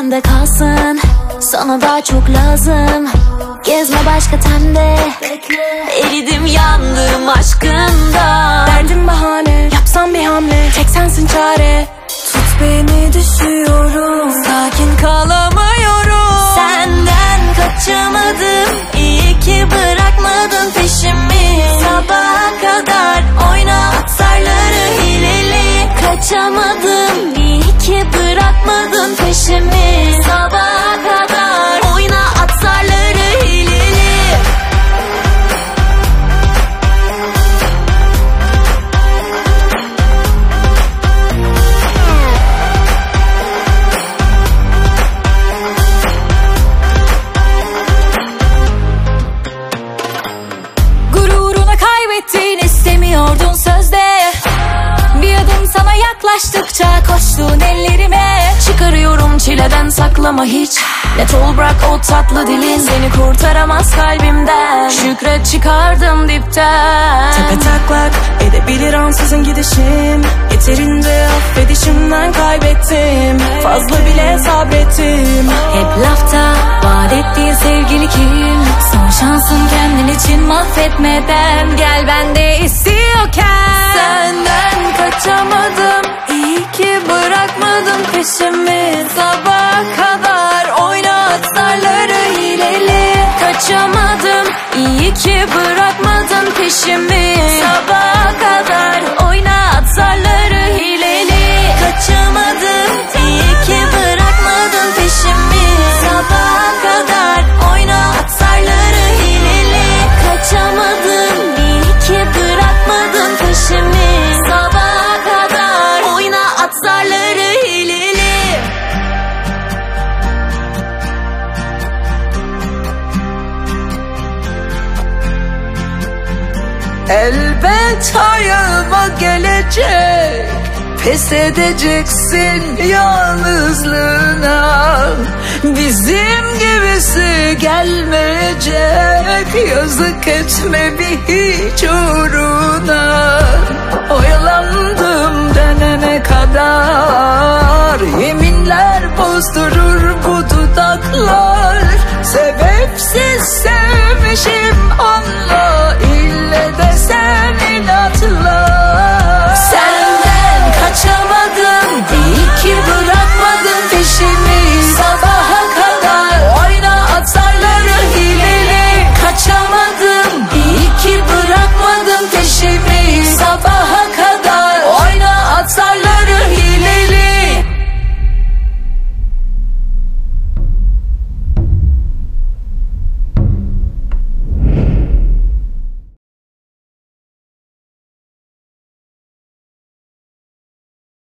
bende kalsın, sana daha çok lazım. Gezme başka temde, eridim yandım aşkında. Derdim bahane, yapsam bir hamle, tek sensin çare. Tut beni düşüyorum, sakin kalamıyorum. Senden kaçamadım, iyi ki bırakmadın peşimi. Sabaha kadar oyna atarları hileli. Kaçamadım, iyi ki bırakmadın peşimi. Sabaha kadar oyna atarları hileli. Gururuna kaybettin, istemiyordun sözde. Bir adım sana yaklaştıkça koştun ellerime. Çıkarıyorum çileden, saklama hiç. Net ol, bırak o tatlı dilin, seni kurtaramaz kalbimden. Şükret çıkardım dipten. Tepe taklak edebilir ansızın gidişim. Yeterince affedişimden kaybettim. Fazla bile sabrettim. Hep lafta vaat ettiğin sevgili kim? Son şansın kendin için, mahvetmeden gel bende istiyorken. Senden kaçamadım, iyi ki bırakmadın peşimi. Sabaha kadar oynat zarları hileli. Kaçamadım, iyi ki bırakmadın peşimi. Sabaha kadar oynat zarları hileli. Kaçamadım, iyi ki bırakmadın peşimi. Sabaha kadar oynat zarları hileli. Kaçamadım, iyi ki bırakmadın peşimi. Sabaha kadar oyna at zarları hileli. Elbet ayağıma gelecek, pes edeceksin yalnızlığına. Bizim gibisi gelmeyecek, yazık etme bir hiç uğruna. Oyalandım dönene kadar, yeminler bozdurur bu dudaklar.